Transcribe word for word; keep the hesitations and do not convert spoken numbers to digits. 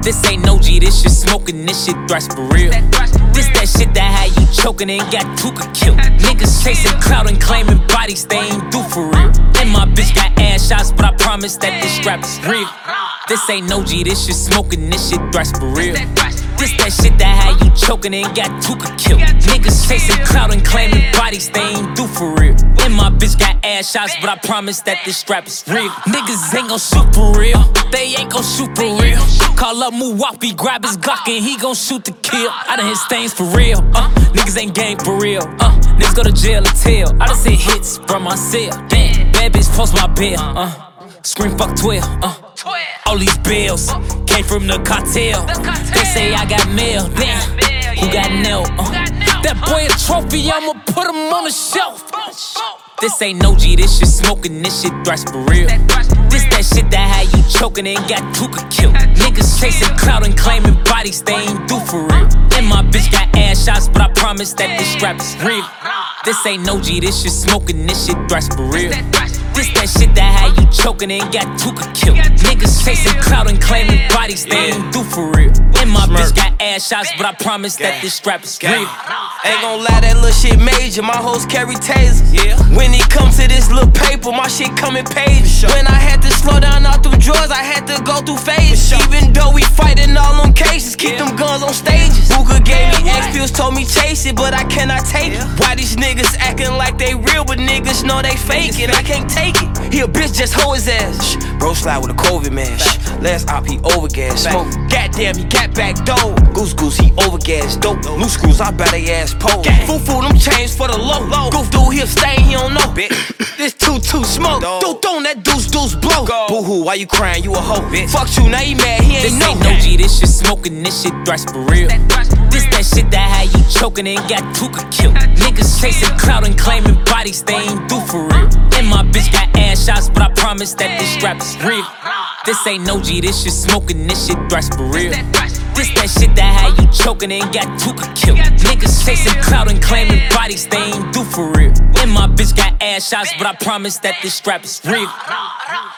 This ain't no G, this shit smoking, this shit thrash for real. This that shit that had you choking and got Tuka killed. Niggas chasing clout and claiming bodies they ain't do for real. And my bitch got ass shots, but I promise that this strap is real. This ain't no G, this shit smoking, this shit thrash for real. This that shit that had you choking and got Tuka killed. Niggas chasing clout and claiming bodies they ain't do for real. And my bitch got ass shots, but I promise that this strap is real. Niggas ain't gon' shoot for real, they ain't gon' shoot for real. Call up Muwapi, grab his Glock and he gon' shoot to kill. I done hit stains for real, uh, niggas ain't gang for real, uh, niggas go to jail or tell. I done hit hits from my cell, damn, bad bitch post my bill, uh, scream fuck twelve, uh, all these bills came from the cartel. They say I got mail, damn, who got nailed, uh, that boy a trophy, I'ma put him on the shelf. This ain't no G, this shit smoking, this shit thrash for real. This that shit that had you choking and got Tuka killed. Niggas chasing clout and claiming bodies they ain't do for real. And my bitch got ass shots, but I promise that this strap is real. This ain't no G, this shit smoking, this shit thrash for real. This that shit that had you choking and got Tuka killed. Niggas chasing clout and claiming bodies they ain't do for real. And my bitch got ass shots, but I promise that this strap is real. Ain't gon' lie, that little shit major. My hoes carry tasers. Yeah. When it comes to this little paper, my shit come in pages. Sure. When I had to slow down all through drawers, I had to go through phases. Sure. Even though we fighting all them cases, keep yeah. them guns on stages. Booker gave me X pills, told me chase it, but I cannot take yeah. it. Why these niggas acting like they real, but niggas know they fake it? I can't take it. He a bitch, just hoe his ass. Shh. Bro slide with a COVID man. Shh. Last op, he overgas. Smoke. Goddamn, he got back dope. Goose goose, he overgas. Dope. Loose screws, I bet they ass pole. Foo foo, them chains for the low. low. Goof dude, he'll stay, he don't know. Bitch. This two two smoke. Dude, don't that deuce deuce blow. Boo hoo, why you crying? You a hoe. Bitch. Fuck you, now he mad, he ain't this know. This ain't no G, this shit smoking, this shit thrash for real. This that shit that had you choking and got Tuka killed. Niggas chasing clout and claiming bodies they ain't do for real. And my bitch got ass shots, but I promise that this strap is real. This ain't no G, this shit smoking, this shit thrash for real. This that shit that had you choking and got Tuka killed. Niggas chasing clout and claiming bodies they ain't do for real. And my bitch got ass shots, but I promise that this strap is real.